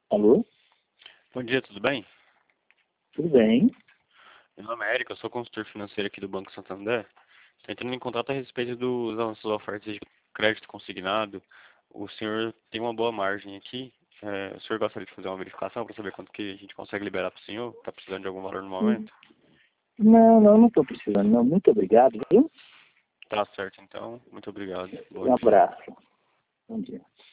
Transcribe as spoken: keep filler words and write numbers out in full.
Alô? Bom dia, tudo bem? Tudo bem? Meu nome é Érico, eu sou consultor financeiro aqui do Banco Santander. Estou entrando em contato a respeito dos, das nossas ofertas de crédito consignado. O senhor tem uma boa margem aqui. É, o senhor gostaria de fazer uma verificação para saber quanto que a gente consegue liberar para o senhor? Está precisando de algum valor no Hum, momento? Não, não, não estou precisando, não. Muito obrigado, viu? Tá certo, então. Muito obrigado. Bom Um dia. abraço. Bom dia.